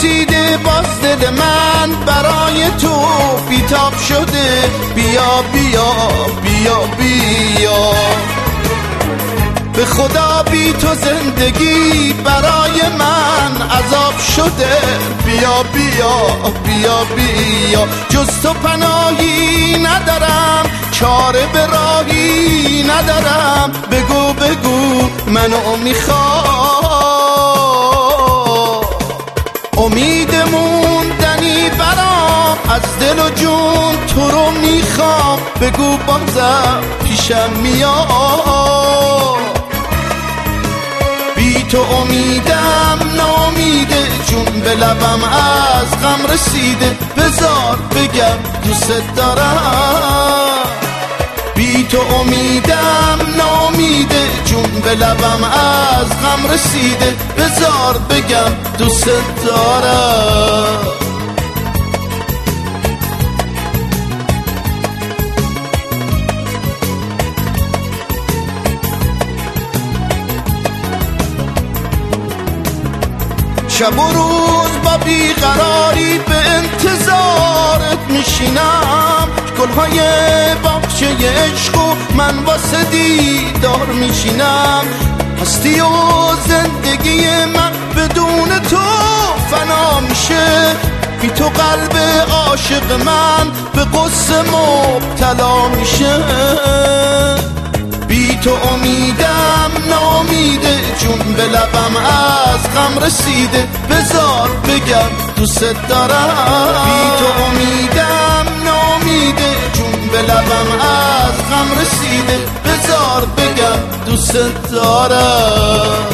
رسیده باز دل من برای تو بیتاب شده. بیا بیا بیا بیا به خدا بی تو زندگی برای من عذاب شده. بیا بیا بیا بیا جز تو پناهی ندارم، چاره به راهی ندارم. بگو بگو منو میخواد، امید موندنی برام از دل و جون تو رو میخوام. بگو بازم پیشم میاد، بی تو امیدم نامیده، جون به لبم از غم رسیده. بذار بگم دوست دارم، بی تو امیدم نامیده، جون به لبم از غم رسیده. بذار بگم دوست دارم. شب و روز با بیقراری به انتظارت میشینم، گلهای باغچه عشق و من واسه دیدار میشینم. هستی و زندگی من بدون تو فنا میشه، بی تو قلب عاشق من به غصه مبتلا میشه. بی تو امیدم نامیده، جون به لبم از غم رسیده. بذار بگم دوست دارم، بی تو امیدم نامیده، جون به لبم از غم رسیده. بذار بگم دوست دارم.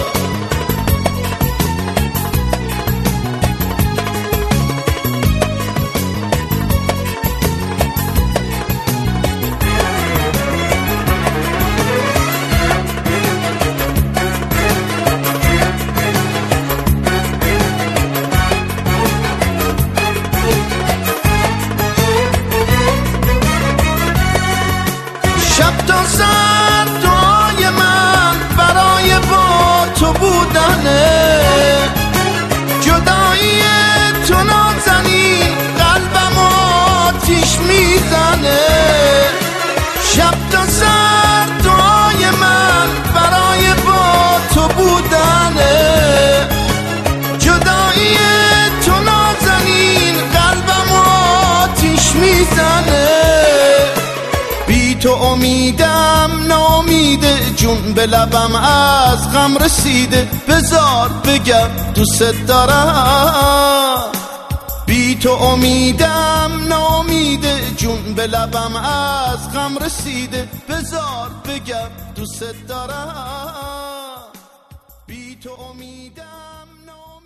شب تا سر دعای من برای با تو بودنه، جدایی تو نازنین قلبم آتیش میزنه. شب تا سر دعای من برای با تو بودنه، جدایی تو نازنین قلبم آتیش میزنه. بی تو امیدم نامیده، جون به لبم از غم رسیده. بذار بگم دوست دارم، بی تو امیدم نامیده، جون به لبم از غم رسیده. بذار بگم دوست دارم، بی تو امیدم نامیده.